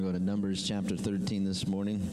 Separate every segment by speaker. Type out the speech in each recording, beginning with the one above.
Speaker 1: Go to Numbers chapter 13 this morning.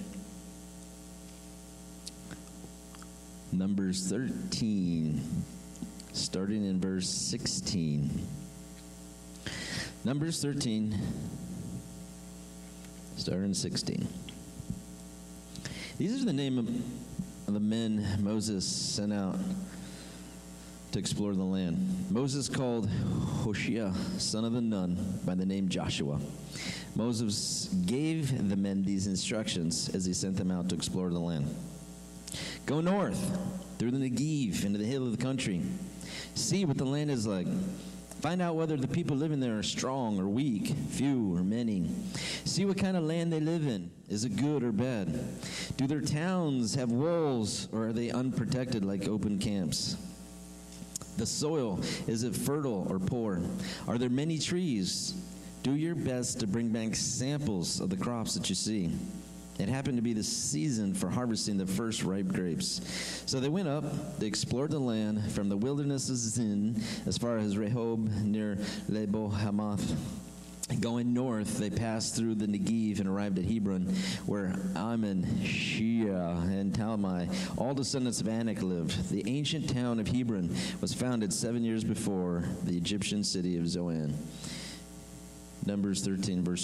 Speaker 1: Numbers 13, starting in verse 16. Numbers 13, starting in 16. These are the name of the men Moses sent out to explore the land. Moses called Hoshea, son of Nun, by the name Joshua. Moses gave the men these instructions as he sent them out to explore the land. Go north through the Negev into the hill of the country. See what the land is like. Find out whether the people living there are strong or weak, few or many. See what kind of land they live in. Is it good or bad? Do their towns have walls, or are they unprotected like open camps? The soil, is it fertile or poor? Are there many trees? Do your best to bring back samples of the crops that you see. It happened to be the season for harvesting the first ripe grapes. So they went up, they explored the land from the wilderness of Zin as far as Rehob near Lebo Hamath. Going north, they passed through the Negev and arrived at Hebron, where Ammon, Shea, and Talmai, all descendants of Anak, lived. The ancient town of Hebron was founded 7 years before the Egyptian city of Zoan. Numbers 13, verse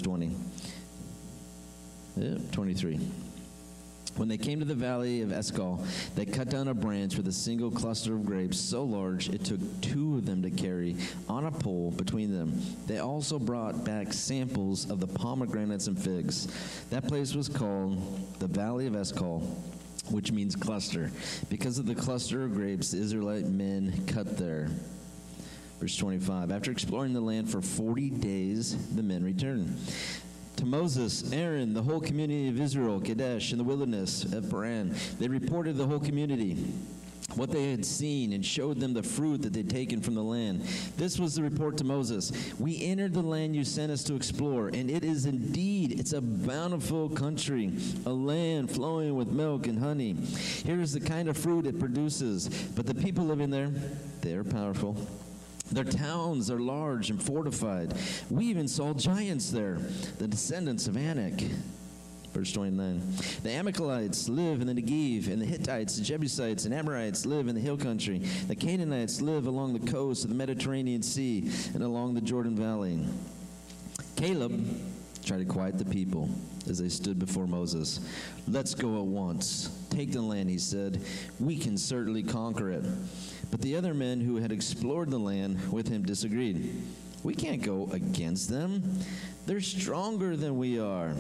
Speaker 1: 23. When they came to the valley of Eshcol, they cut down a branch with a single cluster of grapes so large it took two of them to carry on a pole between them. They also brought back samples of the pomegranates and figs. That place was called the Valley of Eshcol, which means cluster, because of the cluster of grapes the Israelite men cut there. Verse 25, after exploring the land for 40 days, the men returned to Moses, Aaron, the whole community of Israel, Kadesh, in the wilderness of Paran. They reported to the whole community what they had seen and showed them the fruit that they'd taken from the land. This was the report to Moses. We entered the land you sent us to explore, and it is indeed, it's a bountiful country, a land flowing with milk and honey. Here is the kind of fruit it produces. But the people living there, they are powerful. Their towns are large and fortified. We even saw giants there, the descendants of Anak. Verse 29. The Amalekites live in the Negev, and the Hittites, the Jebusites, and Amorites live in the hill country. The Canaanites live along the coast of the Mediterranean Sea and along the Jordan Valley. Caleb tried to quiet the people as they stood before Moses. Let's go at once. Take the land, he said. We can certainly conquer it. But the other men who had explored the land with him disagreed. We can't go against them. They're stronger than we are.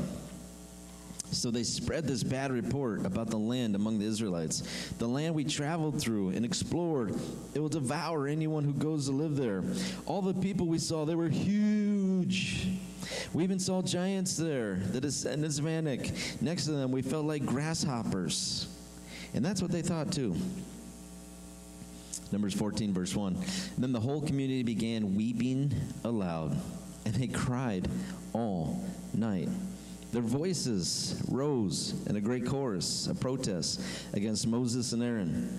Speaker 1: So they spread this bad report about the land among the Israelites. The land we traveled through and explored, it will devour anyone who goes to live there. All the people we saw, they were huge. We even saw giants there, the descendants of Anak. Next to them, we felt like grasshoppers. And that's what they thought too. Numbers 14, verse 1. Then the whole community began weeping aloud, and they cried all night. Their voices rose in a great chorus, a protest against Moses and Aaron.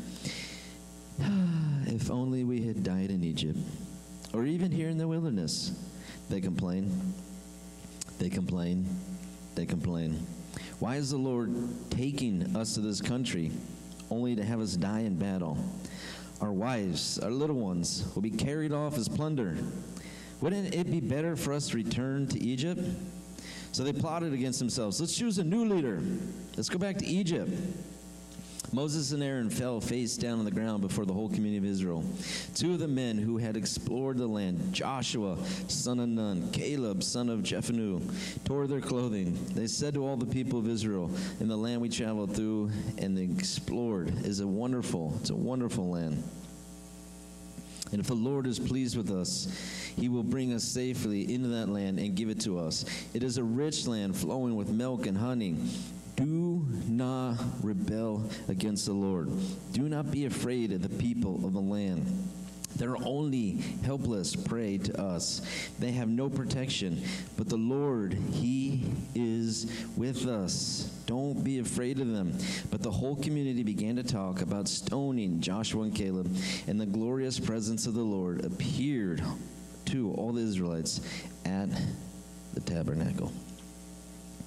Speaker 1: If only we had died in Egypt, or even here in the wilderness. They complain. They complain. They complain. Why is the Lord taking us to this country only to have us die in battle? Our wives, our little ones, will be carried off as plunder. Wouldn't it be better for us to return to Egypt? So they plotted against themselves. Let's choose a new leader. Let's go back to Egypt. Moses and Aaron fell face down on the ground before the whole community of Israel. Two of the men who had explored the land, Joshua, son of Nun, Caleb, son of Jephunneh, tore their clothing. They said to all the people of Israel, in the land we traveled through and explored it's a wonderful land. And if the Lord is pleased with us, he will bring us safely into that land and give it to us. It is a rich land flowing with milk and honey. Do not rebel against the Lord. Do not be afraid of the people of the land. They're only helpless prey to us. They have no protection. But the Lord, he is with us. Don't be afraid of them. But the whole community began to talk about stoning Joshua and Caleb, and the glorious presence of the Lord appeared to all the Israelites at the tabernacle.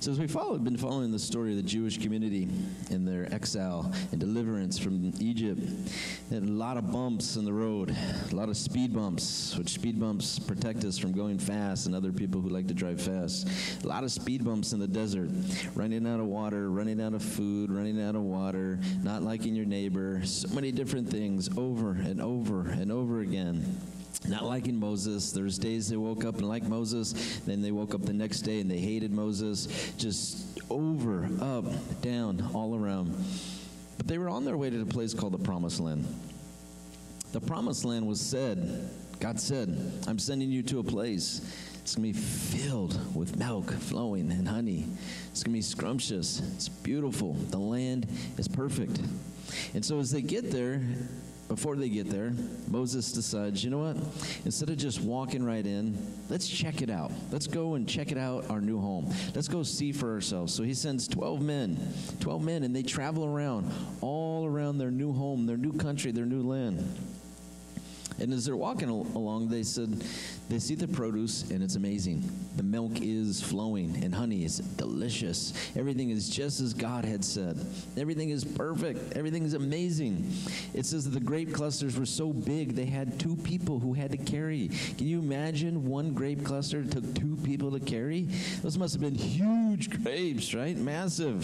Speaker 1: So as been following the story of the Jewish community and their exile and deliverance from Egypt, they had a lot of bumps in the road, a lot of speed bumps, which speed bumps protect us from going fast and other people who like to drive fast. A lot of speed bumps in the desert, running out of water, running out of food, running out of water, not liking your neighbor, so many different things over and over and over again. Not liking Moses. There's days they woke up and liked Moses, then they woke up the next day and they hated Moses, just over, up, down, all around. But they were on their way to the place called the Promised Land. The Promised Land was said, God said, I'm sending you to a place. It's going to be filled with milk flowing and honey. It's going to be scrumptious. It's beautiful. The land is perfect. And so as they get there, before they get there, Moses decides, you know what? Instead of just walking right in, let's check it out. Let's go and check it out, our new home. Let's go see for ourselves. So he sends 12 men, and they travel around, all around their new home, their new country, their new land. And as they're walking along, they said, they see the produce, and it's amazing. The milk is flowing, and honey is delicious. Everything is just as God had said. Everything is perfect. Everything is amazing. It says that the grape clusters were so big, they had 2 people who had to carry. Can you imagine one grape cluster took 2 people to carry? Those must have been huge grapes, right? Massive.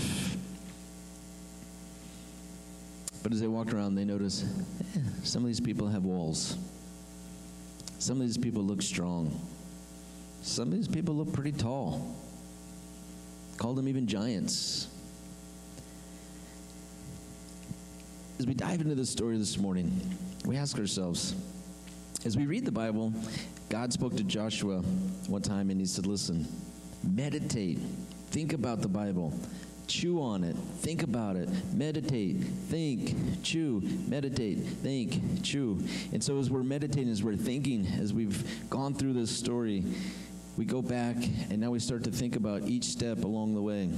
Speaker 1: But as they walked around, they noticed, some of these people have walls. Some of these people look strong. Some of these people look pretty tall. Called them even giants. As we dive into this story this morning, we ask ourselves, as we read the Bible, God spoke to Joshua one time and he said, listen, meditate, think about the Bible. Chew on it. Think about it. Meditate. Think. Chew. Meditate. Think. Chew. And so as we're meditating, as we're thinking, as we've gone through this story, we go back and now we start to think about each step along the way.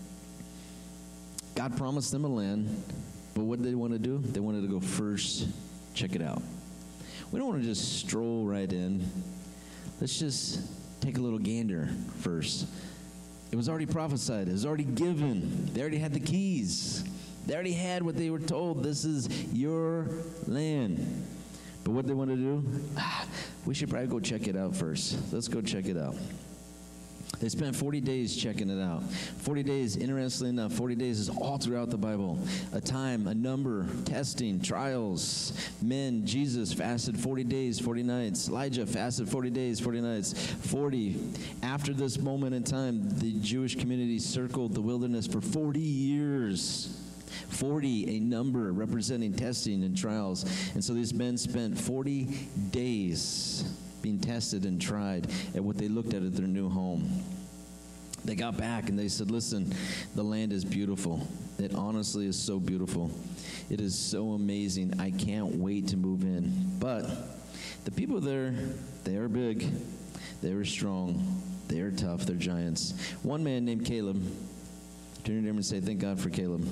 Speaker 1: God promised them a land, but what did they want to do? They wanted to go first, check it out. We don't want to just stroll right in. Let's just take a little gander first. It was already prophesied. It was already given. They already had the keys. They already had what they were told. This is your land. But what they want to do? We should probably go check it out first. Let's go check it out. They spent 40 days checking it out. 40 days, interestingly enough, 40 days is all throughout the Bible. A time, a number, testing, trials. Men, Jesus fasted 40 days, 40 nights. Elijah fasted 40 days, 40 nights. 40. After this moment in time, the Jewish community circled the wilderness for 40 years. 40, a number representing testing and trials. And so these men spent 40 days being tested and tried at what they looked at their new home. They got back and they said, listen, the land is beautiful. It honestly is so beautiful. It is so amazing. I can't wait to move in. But the people there, they are big. They are strong. They are tough. They're giants. One man named Caleb, turn to him and say, thank God for Caleb.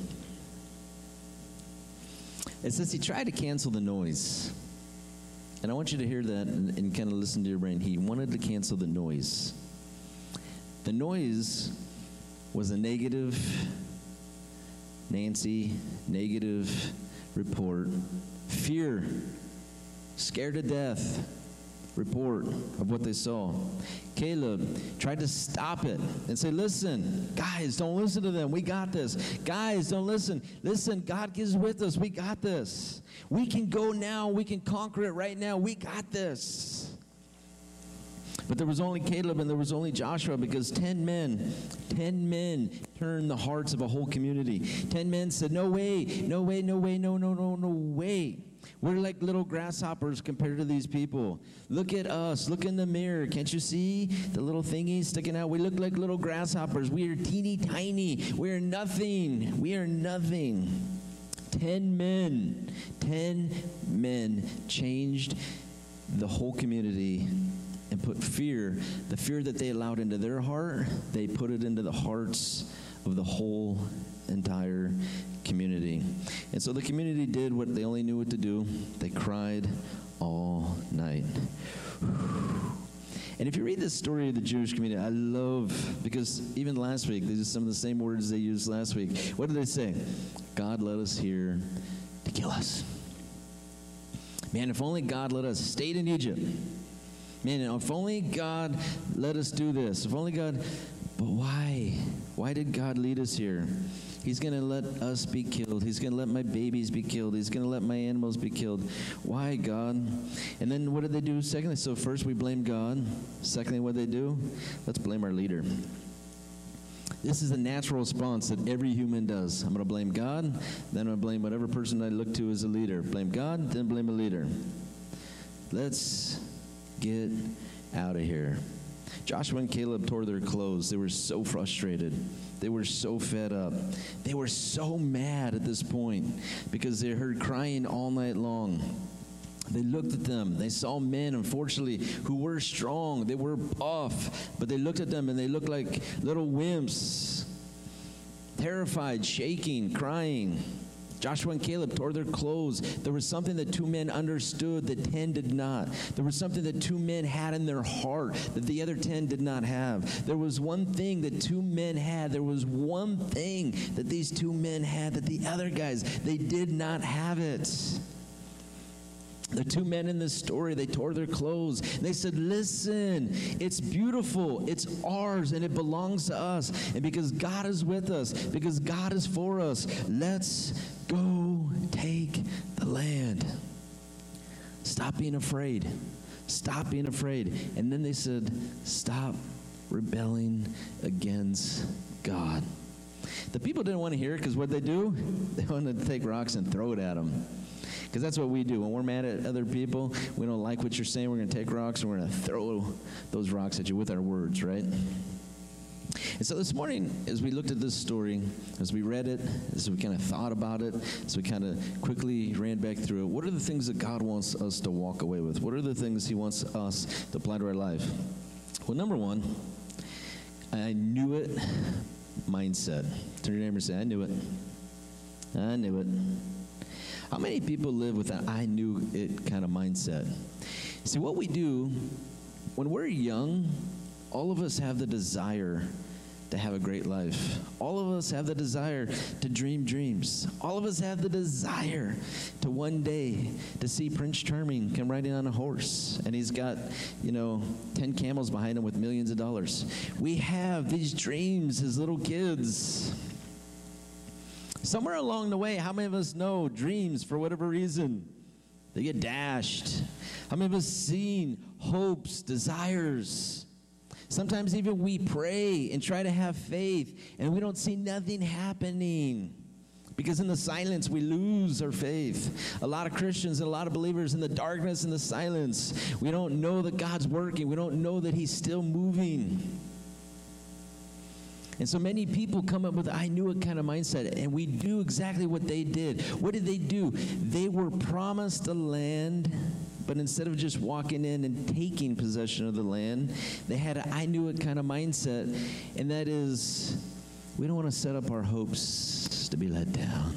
Speaker 1: It says he tried to cancel the noise. And I want you to hear that and kind of listen to your brain. He wanted to cancel the noise. The noise was a negative negative report. Fear, scared to death report of what they saw. Caleb tried to stop it and say, listen, guys, don't listen to them. We got this. Guys, don't listen. Listen, God is with us. We got this. We can go now. We can conquer it right now. We got this. But there was only Caleb and there was only Joshua because 10 men turned the hearts of a whole community. 10 men said, no way, no way, no way, no way. We're like little grasshoppers compared to these people. Look at us. Look in the mirror. Can't you see the little thingies sticking out? We look like little grasshoppers. We are teeny tiny. We are nothing. We are nothing. 10 men changed the whole community and put fear, the fear that they allowed into their heart, they put it into the hearts of the whole entire community. And so the community did what they only knew what to do. They cried all night. And if you read the story of the Jewish community, I love, because even last week, these are some of the same words they used last week. What did they say? God led us here to kill us. Man, if only God let us stay in Egypt. Man, if only God let us do this. If only God, but why? Why did God lead us here? He's going to let us be killed. He's going to let my babies be killed. He's going to let my animals be killed. Why, God? And then what did they do? Secondly, so first we blame God. Secondly, what did they do? Let's blame our leader. This is a natural response that every human does. I'm going to blame God, then I'm going to blame whatever person I look to as a leader. Blame God, then blame a leader. Let's get out of here. Joshua and Caleb tore their clothes. They were so frustrated. They were so fed up. They were so mad at this point because they heard crying all night long. They looked at them. They saw men, unfortunately, who were strong. They were buff, but they looked at them and they looked like little wimps, terrified, shaking, crying. Joshua and Caleb tore their clothes. There was something that two men understood that 10 did not. There was something that two men had in their heart that the other 10 did not have. There was one thing that two men had. There was one thing that these two men had that the other guys, they did not have it. The two men in this story, they tore their clothes. They said, listen, it's beautiful. It's ours, and it belongs to us. And because God is with us, because God is for us, let's go take the land. Stop being afraid. Stop being afraid. And then they said, stop rebelling against God. The people didn't want to hear it because what they do? They wanted to take rocks and throw it at them. Because that's what we do. When we're mad at other people, we don't like what you're saying, we're going to take rocks and we're going to throw those rocks at you with our words, right? And so this morning, as we looked at this story, as we read it, as we kind of thought about it, as we kind of quickly ran back through it, what are the things that God wants us to walk away with? What are the things he wants us to apply to our life? Well, number one, I knew it mindset. Turn to your neighbor and say, I knew it. I knew it. How many people live with an I knew it kind of mindset? See, what we do, when we're young, all of us have the desire to have a great life. All of us have the desire to dream dreams. All of us have the desire to one day to see Prince Charming come riding on a horse, and he's got, 10 camels behind him with millions of dollars. We have these dreams as little kids. Somewhere along the way, how many of us know dreams, for whatever reason, they get dashed? How many of us seen hopes, desires? Sometimes even we pray and try to have faith, and we don't see nothing happening. Because in the silence, we lose our faith. A lot of Christians and a lot of believers in the darkness and the silence, we don't know that God's working. We don't know that he's still moving. And so many people come up with I knew it kind of mindset, and we do exactly what they did. What did they do? They were promised the land, but instead of just walking in and taking possession of the land, they had an I knew it kind of mindset, and that is, we don't want to set up our hopes to be let down.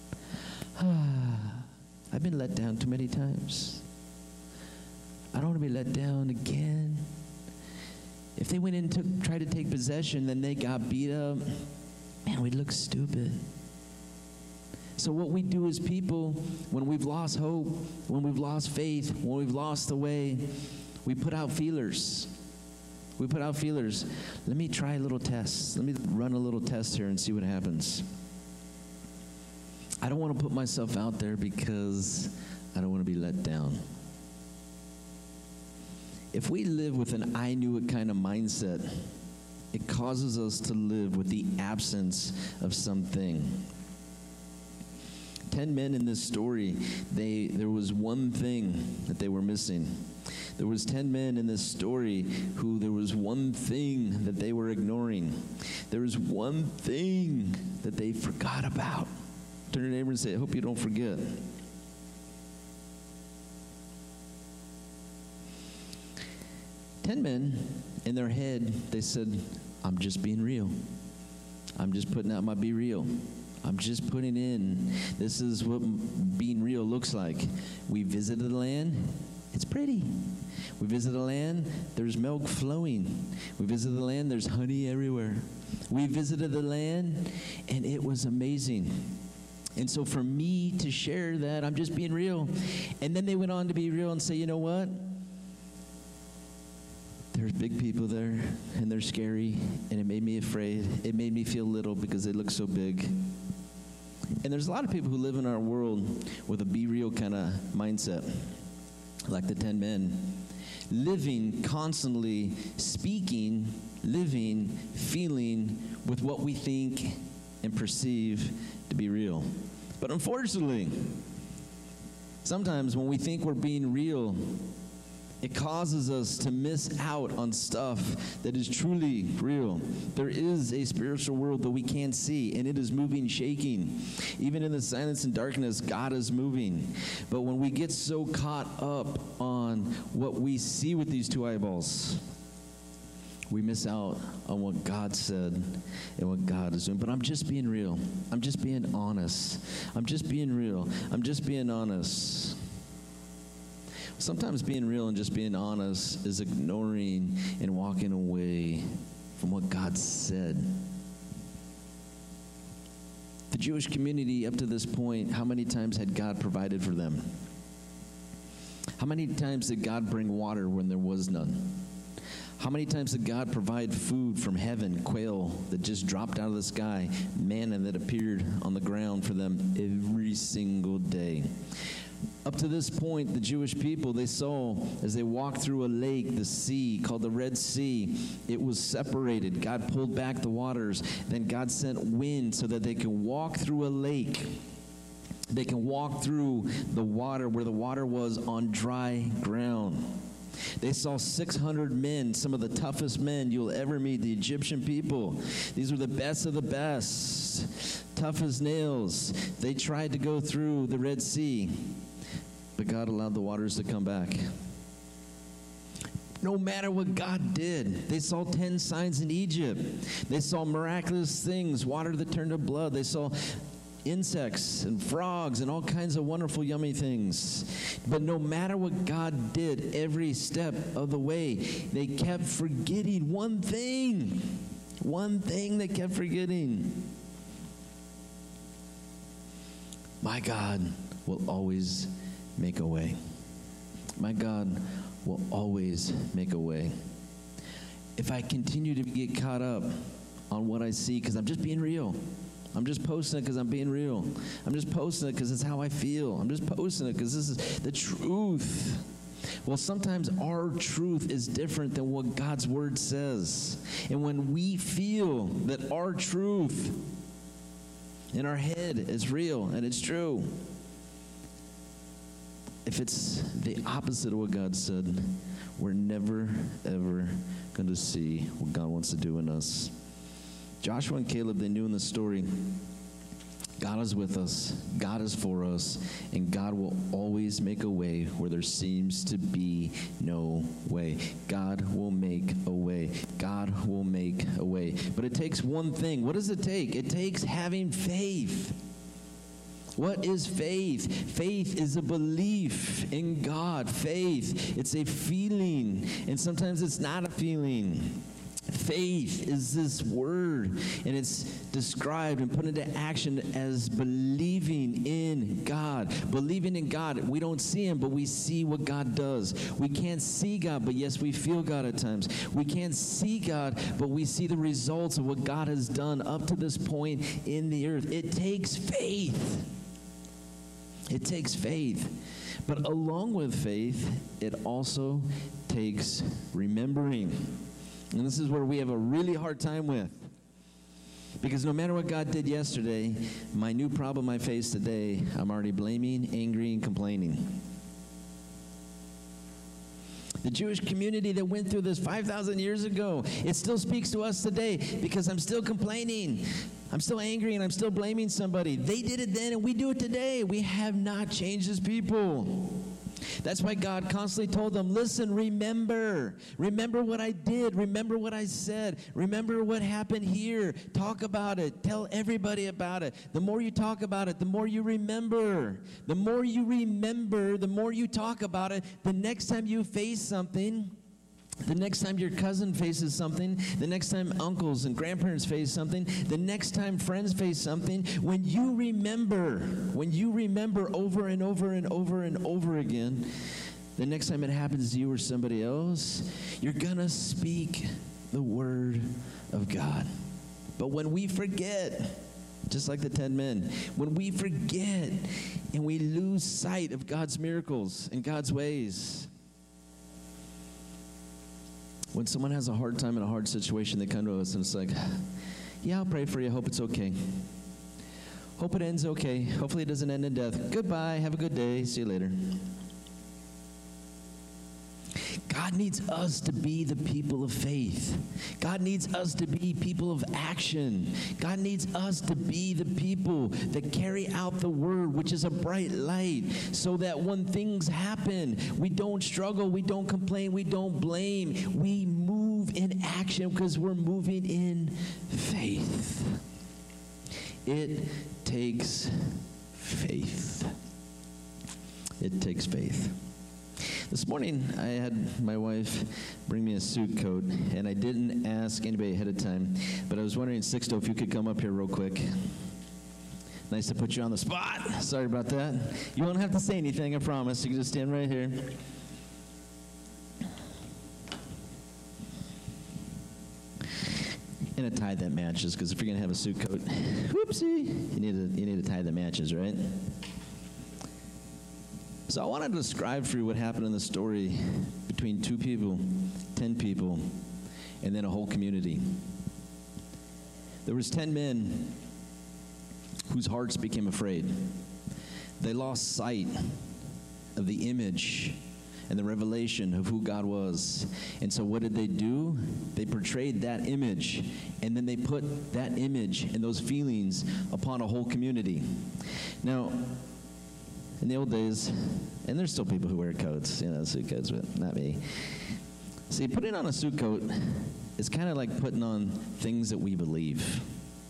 Speaker 1: I've been let down too many times. I don't want to be let down again. If they went in and tried to take possession, then they got beat up, man, we'd look stupid. So what we do as people, when we've lost hope, when we've lost faith, when we've lost the way, we put out feelers. We put out feelers. Let me try a little test. Let me run a little test here and see what happens. I don't want to put myself out there because I don't want to be let down. If we live with an I knew it kind of mindset, it causes us to live with the absence of something. 10 men in this story, there was one thing that they were missing. There was 10 men in this story who there was one thing that they were ignoring. There was one thing that they forgot about. Turn to your neighbor and say, I hope you don't forget. 10 men, in their head, they said, I'm just being real. I'm just putting out my be real. I'm just putting in. This is what being real looks like. We visited the land. It's pretty. We visit a land, there's milk flowing. We visited the land, there's honey everywhere. We visited the land, and it was amazing. And so for me to share that, I'm just being real. And then they went on to be real and say, you know what? There's big people there, and they're scary, and it made me afraid. It made me feel little because they look so big. And there's a lot of people who live in our world with a be real kind of mindset, like the 10 men, living constantly, speaking, living, feeling with what we think and perceive to be real. But unfortunately, sometimes when we think we're being real, it causes us to miss out on stuff that is truly real. There is a spiritual world that we can't see, and it is moving, shaking. Even in the silence and darkness, God is moving. But when we get so caught up on what we see with these two eyeballs, we miss out on what God said and what God is doing. But I'm just being real. I'm just being honest. I'm just being real. I'm just being honest. Sometimes being real and just being honest is ignoring and walking away from what God said. The Jewish community up to this point, how many times had God provided for them? How many times did God bring water when there was none? How many times did God provide food from heaven, quail that just dropped out of the sky, manna that appeared on the ground for them every single day? Up to this point, the Jewish people, they saw as they walked through a lake, the sea, called the Red Sea, it was separated. God pulled back the waters. Then God sent wind so that they could walk through a lake. They can walk through the water where the water was on dry ground. They saw 600 men, some of the toughest men you'll ever meet, the Egyptian people. These were the best of the best, tough as nails. They tried to go through the Red Sea, but God allowed the waters to come back. No matter what God did, they saw 10 signs in Egypt. They saw miraculous things, water that turned to blood. They saw insects and frogs and all kinds of wonderful, yummy things. But no matter what God did, every step of the way, they kept forgetting one thing. One thing they kept forgetting. My God will always make a way. My God will always make a way. If I continue to get caught up on what I see, because I'm just being real. I'm just posting it because I'm being real. I'm just posting it because it's how I feel. I'm just posting it because this is the truth. Well, sometimes our truth is different than what God's word says. And when we feel that our truth in our head is real and it's true, if it's the opposite of what God said, we're never, ever going to see what God wants to do in us. Joshua and Caleb, they knew in the story, God is with us, God is for us, and God will always make a way where there seems to be no way. God will make a way. God will make a way. But it takes one thing. What does it take? It takes having faith. What is faith? Faith is a belief in God. Faith, it's a feeling, and sometimes it's not a feeling. Faith is this word, and it's described and put into action as believing in God. Believing in God. We don't see him, but we see what God does. We can't see God, but yes, we feel God at times. We can't see God, but we see the results of what God has done up to this point in the earth. It takes faith. It takes faith. But along with faith, it also takes remembering. And this is where we have a really hard time with. Because no matter what God did yesterday, my new problem I face today, I'm already blaming, angry, and complaining. The Jewish community that went through this 5,000 years ago, it still speaks to us today because I'm still complaining. I'm still angry and I'm still blaming somebody. They did it then and we do it today. We have not changed as people. That's why God constantly told them, listen, remember. Remember what I did. Remember what I said. Remember what happened here. Talk about it. Tell everybody about it. The more you talk about it, the more you remember. The more you remember, the more you talk about it. The next time you face something, the next time your cousin faces something, the next time uncles and grandparents face something, the next time friends face something, when you remember over and over and over and over again, the next time it happens to you or somebody else, you're going to speak the word of God. But when we forget, just like the 10 men, when we forget and we lose sight of God's miracles and God's ways, when someone has a hard time in a hard situation, they come to us and it's like, yeah, I'll pray for you. Hope it's okay. Hope it ends okay. Hopefully it doesn't end in death. Goodbye. Have a good day. See you later. God needs us to be the people of faith. God needs us to be people of action. God needs us to be the people that carry out the word, which is a bright light, so that when things happen, we don't struggle, we don't complain, we don't blame. We move in action because we're moving in faith. It takes faith. It takes faith. This morning, I had my wife bring me a suit coat, and I didn't ask anybody ahead of time, but I was wondering, Sixto, if you could come up here real quick. Nice to put you on the spot. Sorry about that. You won't have to say anything, I promise. You can just stand right here. And a tie that matches, because if you're going to have a suit coat, whoopsie, you need a tie that matches, right? So I want to describe for you what happened in the story between 2 people, 10 people, and then a whole community. There was 10 men whose hearts became afraid. They lost sight of the image and the revelation of who God was. And so what did they do? They portrayed that image, and then they put that image and those feelings upon a whole community. Now, in the old days, and there's still people who wear coats, suit coats, but not me. See, putting on a suit coat is kind of like putting on things that we believe.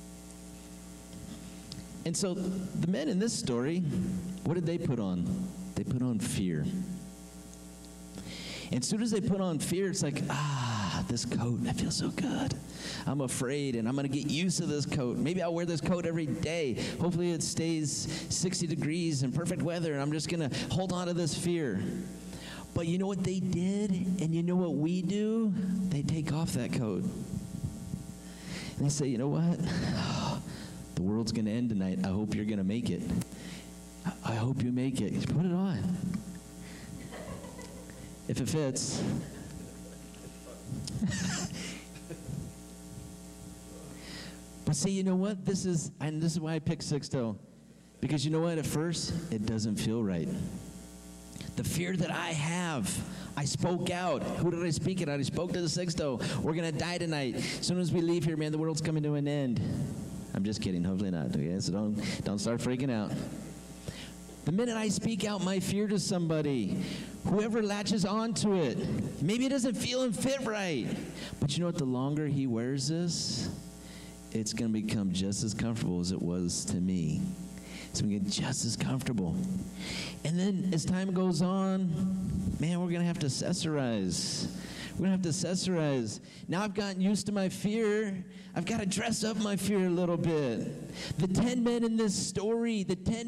Speaker 1: And so the men in this story, what did they put on? They put on fear. And as soon as they put on fear, it's like, this coat, I feel so good. I'm afraid, and I'm going to get used to this coat. Maybe I'll wear this coat every day. Hopefully it stays 60 degrees in perfect weather, and I'm just going to hold on to this fear. But you know what they did, and you know what we do? They take off that coat. And they say, you know what? The world's going to end tonight. I hope you're going to make it. I hope you make it. Put it on. If it fits. But see, you know what? This is why I picked Sixto. Because you know what? At first, it doesn't feel right. The fear that I have, I spoke out. Who did I speak it out? I spoke to the Sixto. We're going to die tonight. As soon as we leave here, man, the world's coming to an end. I'm just kidding. Hopefully not. Okay? So don't start freaking out. The minute I speak out my fear to somebody, whoever latches onto it, maybe it doesn't feel and fit right. But you know what? The longer he wears this, it's going to become just as comfortable as it was to me. It's going to get just as comfortable. And then as time goes on, man, we're going to have to accessorize. We're going to have to accessorize. Now I've gotten used to my fear. I've got to dress up my fear a little bit. The 10 men in this story,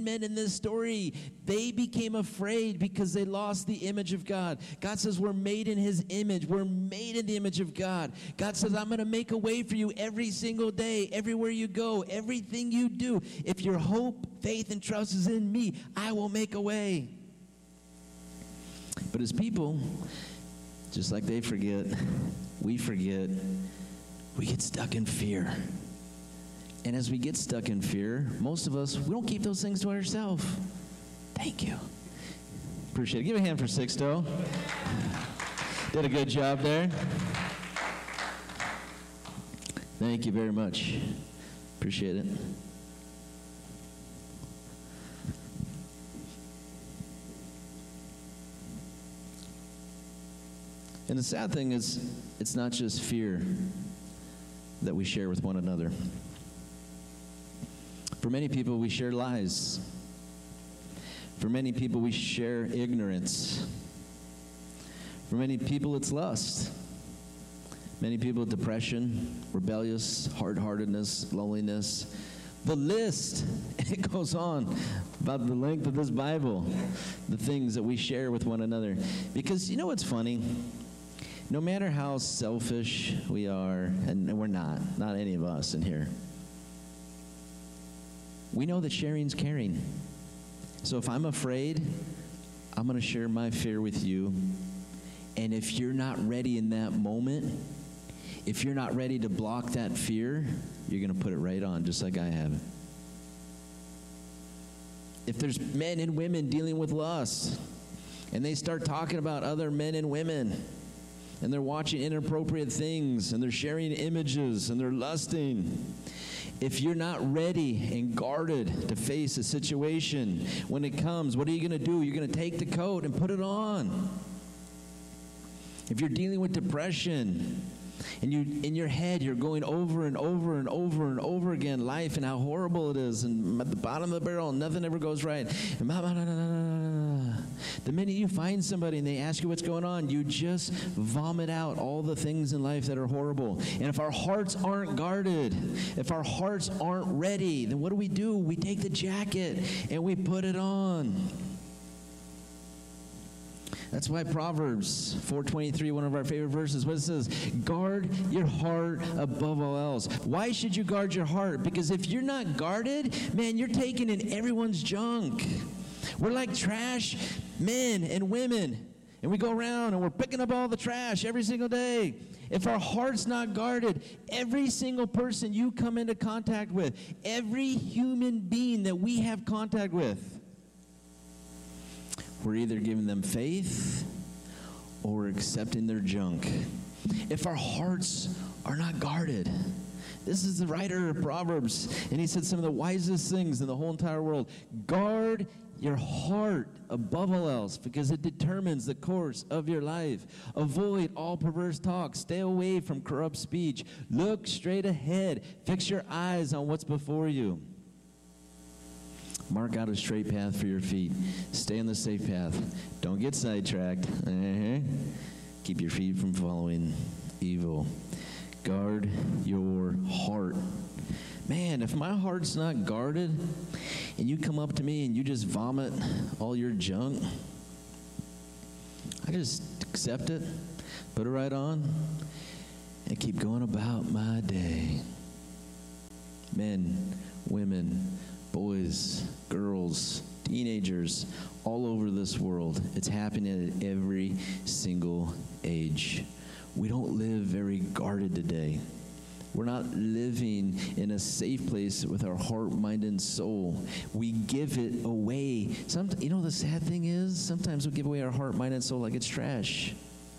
Speaker 1: they became afraid because they lost the image of God. God says we're made in his image. We're made in the image of God. God says, I'm going to make a way for you every single day, everywhere you go, everything you do. If your hope, faith, and trust is in me, I will make a way. But as people, just like they forget, we get stuck in fear. And as we get stuck in fear, most of us, we don't keep those things to ourselves. Thank you. Appreciate it. Give a hand for Sixto. Did a good job there. Thank you very much. Appreciate it. And the sad thing is, it's not just fear that we share with one another. For many people, we share lies. For many people, we share ignorance. For many people, it's lust. Many people, depression, rebellious, hard-heartedness, loneliness. The list, it goes on about the length of this Bible, the things that we share with one another. Because you know what's funny? No matter how selfish we are, and we're not any of us in here, we know that sharing's caring. So if I'm afraid, I'm going to share my fear with you. And if you're not ready in that moment, if you're not ready to block that fear, you're going to put it right on, just like I have. If there's men and women dealing with lust, and they start talking about other men and women, and they're watching inappropriate things, and they're sharing images, and they're lusting, if you're not ready and guarded to face a situation when it comes, what are you going to do? You're going to take the coat and put it on. If you're dealing with depression, and you, in your head, you're going over and over and over and over again life and how horrible it is, and at the bottom of the barrel, nothing ever goes right. The minute you find somebody and they ask you what's going on, you just vomit out all the things in life that are horrible. And if our hearts aren't guarded, if our hearts aren't ready, then what do? We take the jacket and we put it on. That's why Proverbs 4:23, one of our favorite verses, what it says, guard your heart above all else. Why should you guard your heart? Because if you're not guarded, man, you're taking in everyone's junk. We're like trash men and women, and we go around and we're picking up all the trash every single day. If our heart's not guarded, every single person you come into contact with, every human being that we have contact with, we're either giving them faith or we're accepting their junk. If our hearts are not guarded, this is the writer of Proverbs, and he said some of the wisest things in the whole entire world. Guard your heart above all else, because it determines the course of your life. Avoid all perverse talk. Stay away from corrupt speech. Look straight ahead. Fix your eyes on what's before you. Mark out a straight path for your feet. Stay on the safe path. Don't get sidetracked. Keep your feet from following evil. Guard your heart. Man, if my heart's not guarded, and you come up to me and you just vomit all your junk, I just accept it, put it right on, and keep going about my day. Men, women, boys, girls, teenagers, all over this world. It's happening at every single age. We don't live very guarded today. We're not living in a safe place with our heart, mind, and soul. We give it away. You know the sad thing is, sometimes we give away our heart, mind, and soul like it's trash.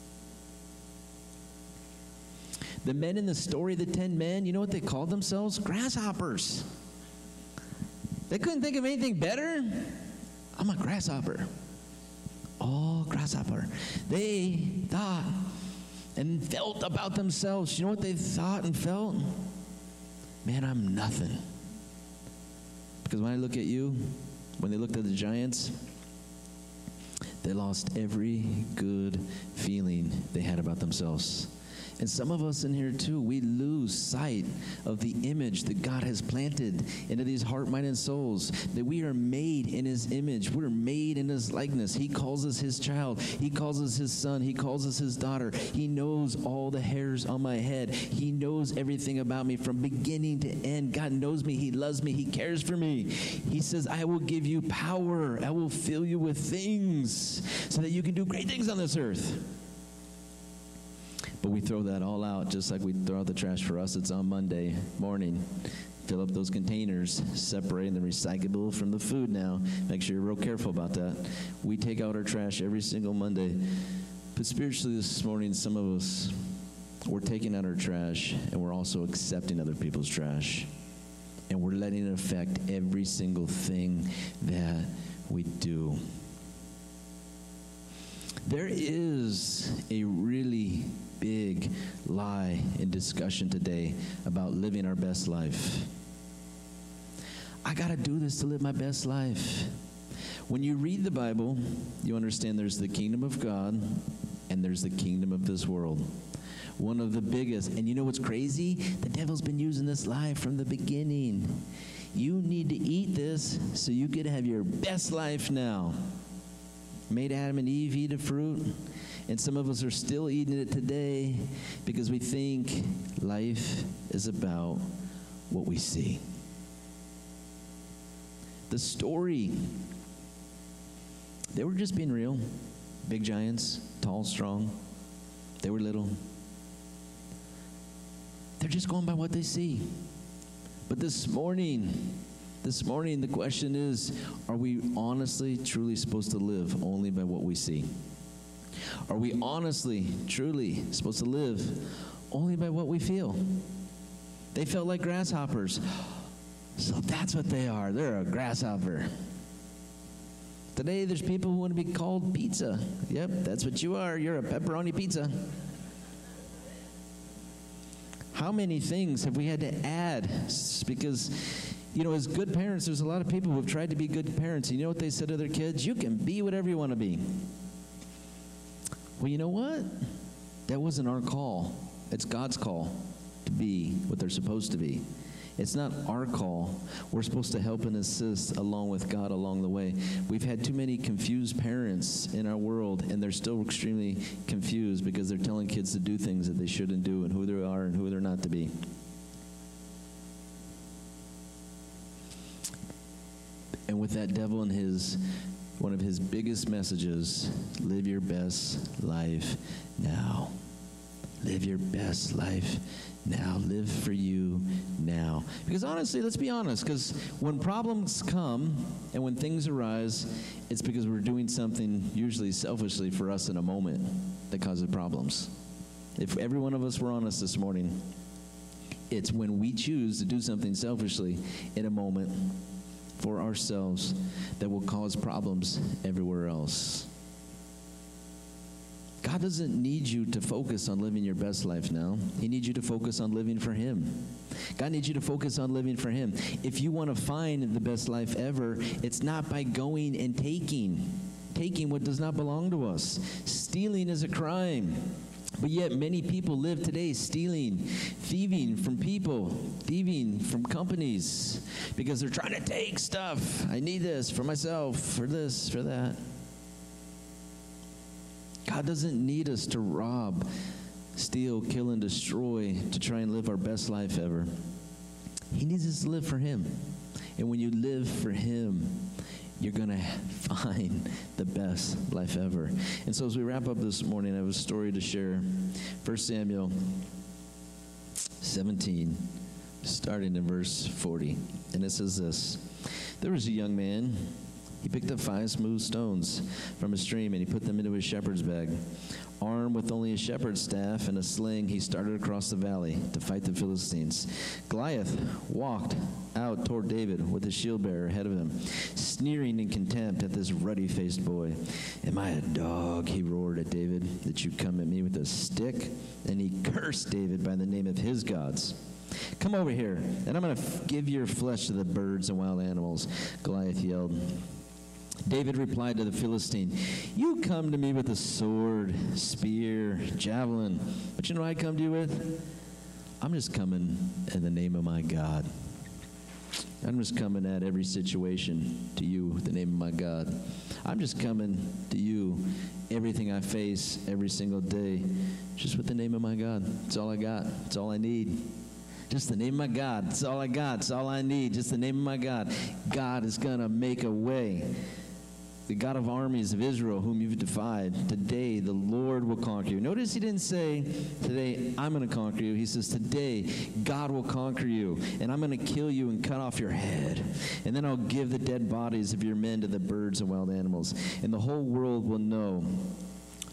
Speaker 1: The men in the story, the 10 men, you know what they called themselves? Grasshoppers. They couldn't think of anything better. I'm a grasshopper. Oh, grasshopper. They thought and felt about themselves. You know what they thought and felt? Man, I'm nothing. Because when I look at you, when they looked at the giants, they lost every good feeling they had about themselves. And some of us in here too, we lose sight of the image that God has planted into these heart, mind, and souls, that we are made in his image. We're made in his likeness. He calls us his child. He calls us his son. He calls us his daughter. He knows all the hairs on my head. He knows everything about me from beginning to end. God knows me. He loves me. He cares for me. He says, I will give you power. I will fill you with things so that you can do great things on this earth. But we throw that all out just like we throw out the trash. For us, it's on Monday morning. Fill up those containers, separating the recyclable from the food now. Make sure you're real careful about that. We take out our trash every single Monday. But spiritually this morning, some of us, we're taking out our trash, and we're also accepting other people's trash. And we're letting it affect every single thing that we do. There is a really big lie in discussion today about living our best life. I got to do this to live my best life. When you read the Bible, you understand there's the kingdom of God and there's the kingdom of this world. One of the biggest, and you know what's crazy? The devil's been using this lie from the beginning. You need to eat this so you get to have your best life now. Made Adam and Eve eat a fruit, and some of us are still eating it today because we think life is about what we see. The story, they were just being real. Big giants, tall, strong. They were little. They're just going by what they see. But this morning, the question is, are we honestly, truly supposed to live only by what we see? Are we honestly, truly supposed to live only by what we feel? They felt like grasshoppers. So that's what they are. They're a grasshopper. Today, there's people who want to be called pizza. Yep, that's what you are. You're a pepperoni pizza. How many things have we had to add? Because, you know, as good parents, there's a lot of people who have tried to be good parents. And you know what they said to their kids? You can be whatever you want to be. Well, you know what? That wasn't our call. It's God's call to be what they're supposed to be. It's not our call. We're supposed to help and assist along with God along the way. We've had too many confused parents in our world, and they're still extremely confused because they're telling kids to do things that they shouldn't do and who they are and who they're not to be. And with that, devil and one of his biggest messages, live your best life now. Live your best life now. Live for you now. Because honestly, let's be honest, because when problems come and when things arise, it's because we're doing something usually selfishly for us in a moment that causes problems. If every one of us were honest this morning, it's when we choose to do something selfishly in a moment for ourselves that will cause problems everywhere else. God doesn't need you to focus on living your best life now. He needs you to focus on living for Him. God needs you to focus on living for Him. If you want to find the best life ever, it's not by going and taking what does not belong to us. Stealing is a crime. But yet many people live today stealing, thieving from people, thieving from companies, because they're trying to take stuff. I need this for myself, for this, for that. God doesn't need us to rob, steal, kill, and destroy to try and live our best life ever. He needs us to live for Him. And when you live for Him, you're going to find the best life ever. And so as we wrap up this morning, I have a story to share. 1 Samuel 17, starting in verse 40. And it says this: There was a young man. He picked up 5 smooth stones from a stream, and he put them into his shepherd's bag. Armed with only a shepherd's staff and a sling, he started across the valley to fight the Philistines. Goliath walked out toward David with his shield bearer ahead of him, sneering in contempt at this ruddy-faced boy. "Am I a dog," he roared at David, "that you come at me with a stick?" And he cursed David by the name of his gods. "Come over here, and I'm going to give your flesh to the birds and wild animals," Goliath yelled. David replied to the Philistine, "You come to me with a sword, spear, javelin, but you know what I come to you with? I'm just coming in the name of my God. I'm just coming at every situation to you with the name of my God. I'm just coming to you, everything I face every single day, just with the name of my God. It's all I got. It's all I need. Just the name of my God. It's all I got. It's all I need. Just the name of my God. God is going to make a way. The God of armies of Israel, whom you've defied, today the Lord will conquer you." Notice he didn't say, "Today I'm going to conquer you." He says, "Today God will conquer you, and I'm going to kill you and cut off your head. And then I'll give the dead bodies of your men to the birds and wild animals. And the whole world will know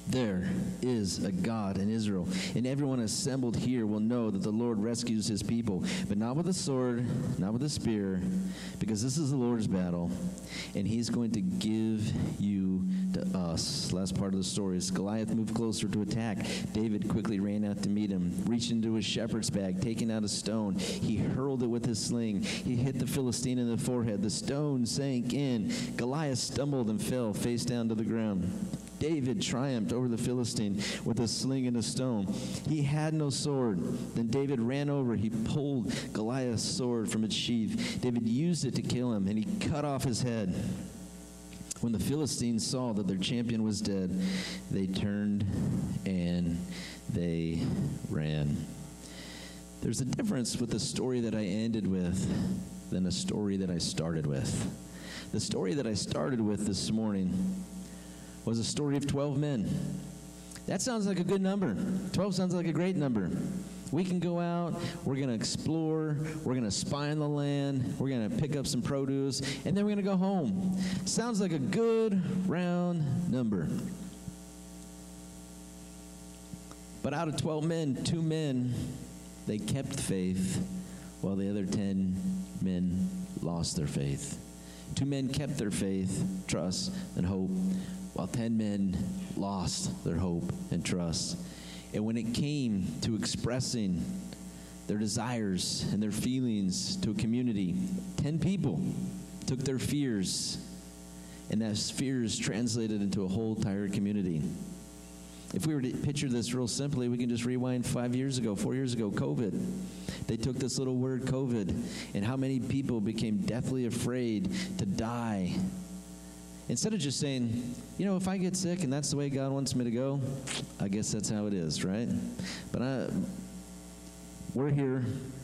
Speaker 1: There is a God in Israel, and everyone assembled here will know that the Lord rescues his people, but not with a sword, not with a spear, because this is the Lord's battle, and he's going to give you to us. Last part of the story is Goliath moved closer to attack. David quickly ran out to meet him, reached into his shepherd's bag, taking out a stone. He hurled it with his sling. He hit the Philistine in the forehead. The stone sank in. Goliath stumbled and fell face down to the ground. David triumphed over the Philistine with a sling and a stone. He had no sword. Then David ran over. He pulled Goliath's sword from its sheath. David used it to kill him, and he cut off his head. When the Philistines saw that their champion was dead, they turned and they ran. There's a difference with the story that I ended with than a story that I started with. The story that I started with this morning was a story of 12 men. That sounds like a good number. 12 sounds like a great number. We can go out, we're going to explore, we're going to spy on the land, we're going to pick up some produce, and then we're going to go home. Sounds like a good round number. But out of 12 men, 2 men, they kept faith, while the other 10 men lost their faith. 2 men kept their faith, trust, and hope, while 10 men lost their hope and trust. And when it came to expressing their desires and their feelings to a community, 10 people took their fears, and those fears translated into a whole entire community. If we were to picture this real simply, we can just rewind 4 years ago, COVID. They took this little word, COVID, and how many people became deathly afraid to die. Instead of just saying, if I get sick and that's the way God wants me to go, I guess that's how it is, right? But we're here,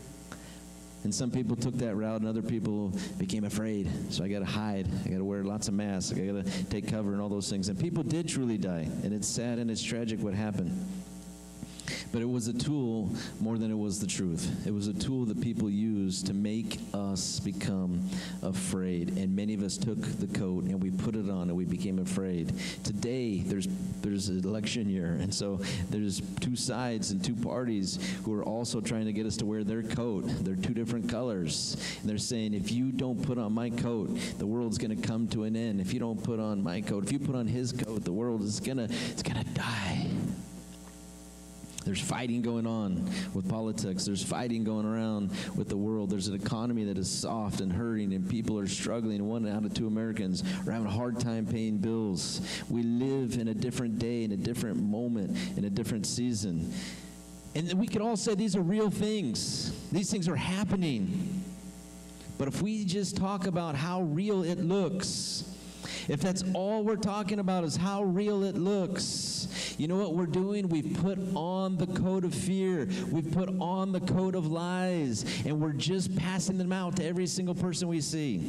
Speaker 1: and some people took that route, and other people became afraid. So I got to hide. I got to wear lots of masks. I got to take cover and all those things. And people did truly die, and it's sad and it's tragic what happened. But it was a tool more than it was the truth. It was a tool that people used to make us become afraid. And many of us took the coat and we put it on and we became afraid. Today, there's an election year. And so there's 2 sides and 2 parties who are also trying to get us to wear their coat. They're 2 different colors. And they're saying, if you don't put on my coat, the world's going to come to an end. If you don't put on my coat, if you put on his coat, the world is going to die. There's fighting going on with politics. There's fighting going around with the world. There's an economy that is soft and hurting, and people are struggling. 1 out of 2 Americans are having a hard time paying bills. We live in a different day, in a different moment, in a different season. And we could all say these are real things. These things are happening. But if we just talk about how real it looks, if that's all we're talking about is how real it looks, you know what we're doing? We've put on the coat of fear. We've put on the coat of lies, and we're just passing them out to every single person we see.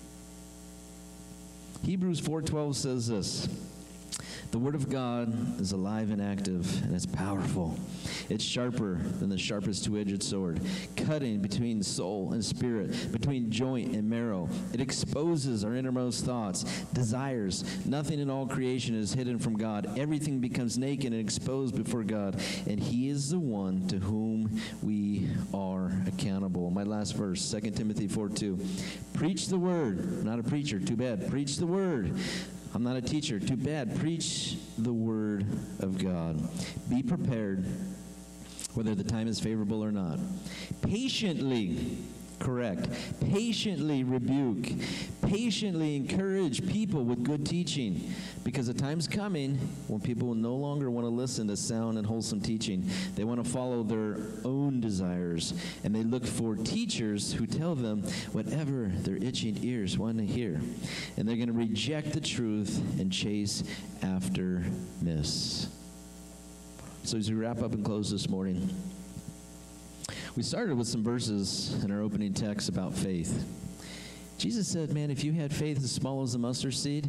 Speaker 1: Hebrews 4:12 says this: the Word of God is alive and active, and it's powerful. It's sharper than the sharpest 2-edged sword, cutting between soul and spirit, between joint and marrow. It exposes our innermost thoughts, desires. Nothing in all creation is hidden from God. Everything becomes naked and exposed before God, and He is the one to whom we are accountable. My last verse, 2 Timothy 4:2. Preach the word. I'm not a preacher, too bad. Preach the word. I'm not a teacher, too bad. Preach the word of God. Be prepared, whether the time is favorable or not. Patiently correct. Patiently rebuke. Patiently encourage people with good teaching. Because the time's coming when people will no longer want to listen to sound and wholesome teaching. They want to follow their own desires. And they look for teachers who tell them whatever their itching ears want to hear. And they're going to reject the truth and chase after myths. So as we wrap up and close this morning, we started with some verses in our opening text about faith. Jesus said, man, if you had faith as small as a mustard seed,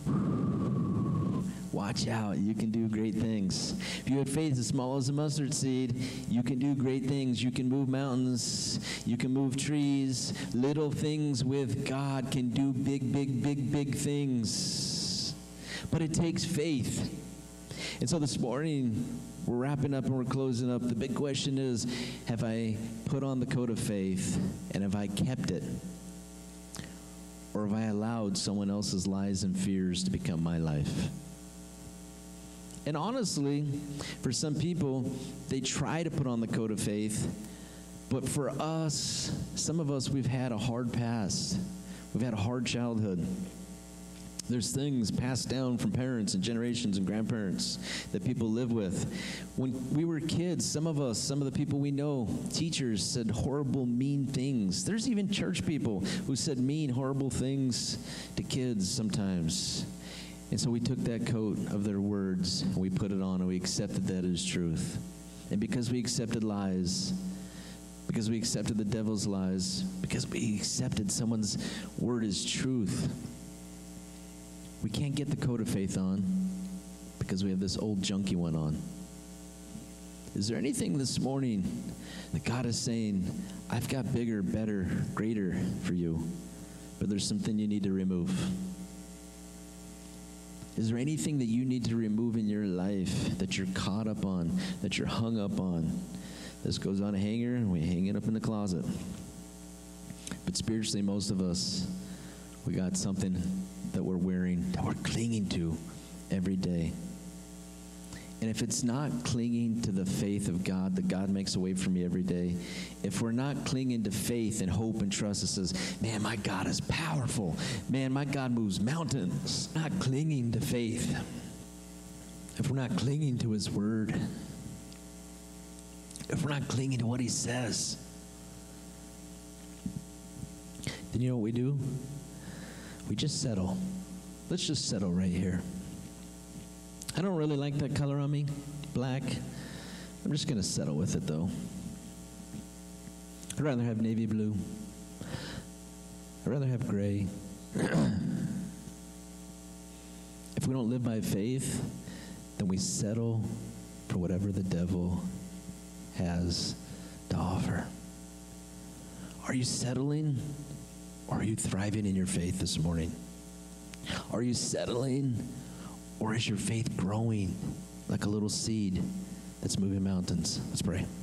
Speaker 1: watch out, you can do great things. If you had faith as small as a mustard seed, you can do great things. You can move mountains. You can move trees. Little things with God can do big, big, big, big things. But it takes faith. And so this morning, we're wrapping up and we're closing up. The big question is, have I put on the coat of faith and have I kept it? Or have I allowed someone else's lies and fears to become my life? And honestly, for some people, they try to put on the coat of faith, but for us, some of us, we've had a hard past. We've had a hard childhood. There's things passed down from parents and generations and grandparents that people live with. When we were kids, some of us, some of the people we know, teachers said horrible, mean things. There's even church people who said mean, horrible things to kids sometimes. And so we took that coat of their words and we put it on and we accepted that as truth. And because we accepted lies, because we accepted the devil's lies, because we accepted someone's word as truth, we can't get the coat of faith on because we have this old junky one on. Is there anything this morning that God is saying, I've got bigger, better, greater for you, but there's something you need to remove? Is there anything that you need to remove in your life that you're caught up on, that you're hung up on? This goes on a hanger and we hang it up in the closet. But spiritually, most of us, we got something that we're wearing, that we're clinging to every day. And if it's not clinging to the faith of God, that God makes a way for me every day, if we're not clinging to faith and hope and trust that says, man, my God is powerful. Man, my God moves mountains. Not clinging to faith. If we're not clinging to his word, if we're not clinging to what he says, then you know what we do? We just settle. Let's just settle right here. I don't really like that color on me, black. I'm just going to settle with it, though. I'd rather have navy blue. I'd rather have gray. If we don't live by faith, then we settle for whatever the devil has to offer. Are you settling? Or are you thriving in your faith this morning? Are you settling? Or is your faith growing like a little seed that's moving mountains? Let's pray.